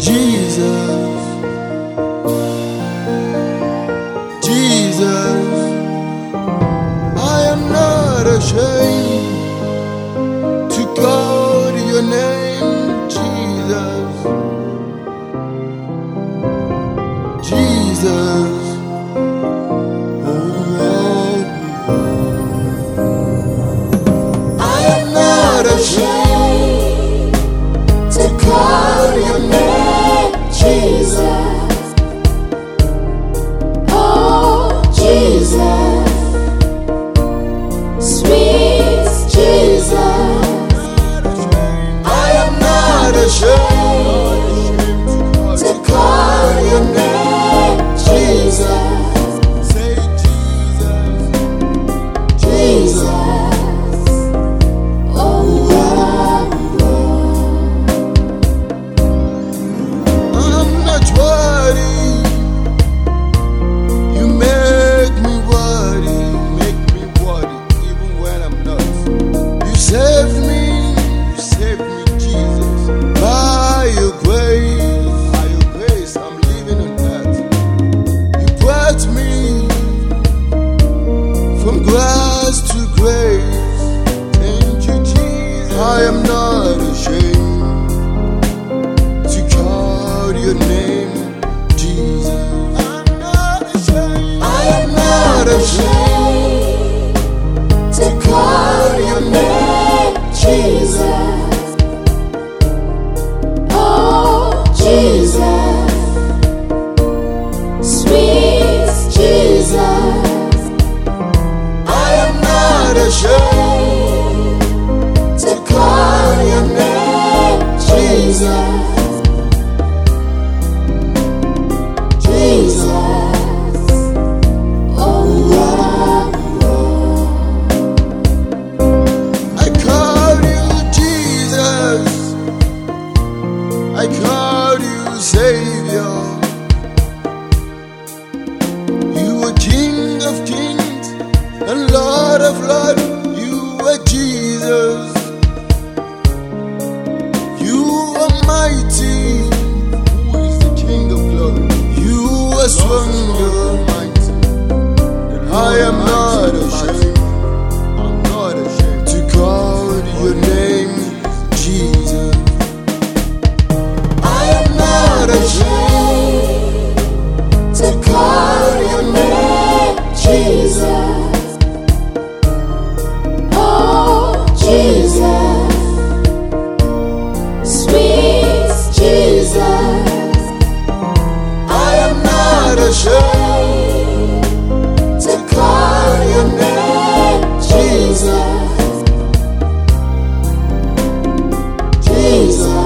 Jesus, Jesus, I am not ashamed to call your name, Jesus, Jesus. I am not ashamed to call your name, Jesus. Oh, Jesus, sweet Jesus. I am not ashamed to call your name, Jesus. Say Jesus, Jesus. From grass to grace, thank you, Jesus. I am not ashamed to call your name, Jesus. I'm not ashamed. I am not ashamed to call your name, Jesus. Oh, Jesus, sweet Jesus. Ashamed to call your name, Jesus, Jesus. Oh, I call you Jesus, I call you Savior. You are King of Kings and Lord of Lords. You are Jesus. You are mighty. Who is the King of glory? You are strong, mighty. I am not ashamed. I'm not ashamed to call your name, Jesus. I am not ashamed to call your name, Jesus. Jesus, sweet Jesus. I am not ashamed to call your name, Jesus, Jesus.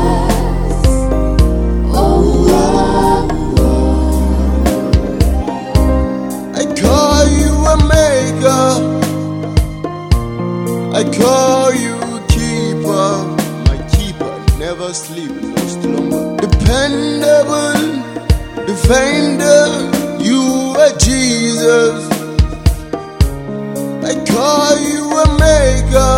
Oh, I call you a maker, I call you keeper, my keeper, never sleep, no slumber. Dependable, defender, you are Jesus. I call you a maker,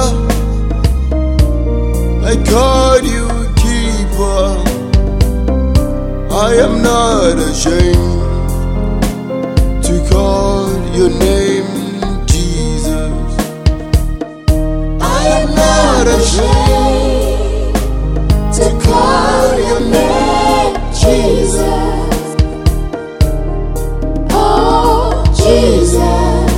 I call you keeper. I am not ashamed to call your name, not ashamed to call your name, Jesus. Oh, Jesus,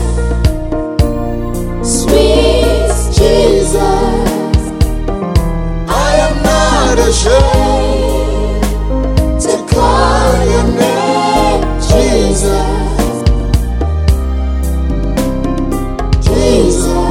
sweet Jesus. I am not ashamed to call your name, Jesus. Jesus.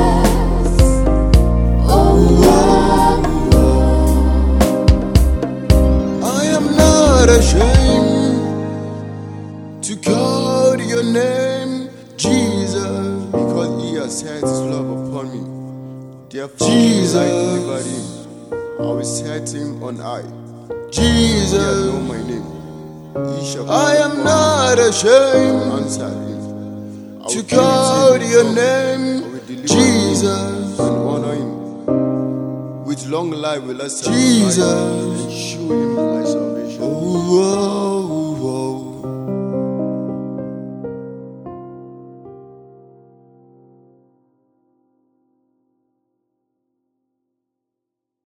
Ashamed to call your name, Jesus, because he has set his love upon me. Therefore, Jesus, I delivered him. I will set him on high. Jesus, he know my name. He shall I am not ashamed answer him. To call your name, Jesus, and honor him. With long life will I satisfy him and show him my salvation. Whoa.